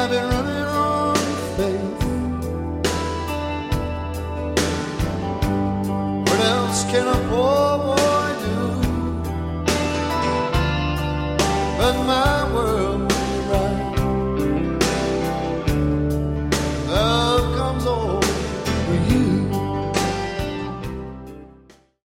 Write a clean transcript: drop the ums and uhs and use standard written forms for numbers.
I've been running on faith. What else can a boy